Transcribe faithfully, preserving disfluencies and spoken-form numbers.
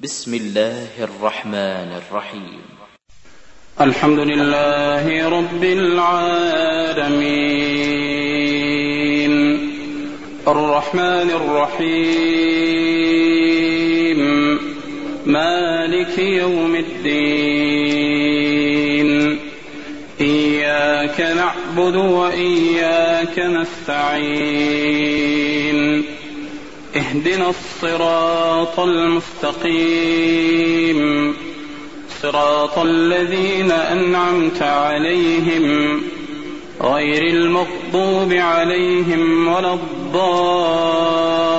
بسم الله الرحمن الرحيم. الحمد لله رب العالمين الرحمن الرحيم مالك يوم الدين إياك نعبد وإياك نستعين اهدنا الصراط المستقيم صراط الذين أنعمت عليهم غير المغضوب عليهم ولا الضالين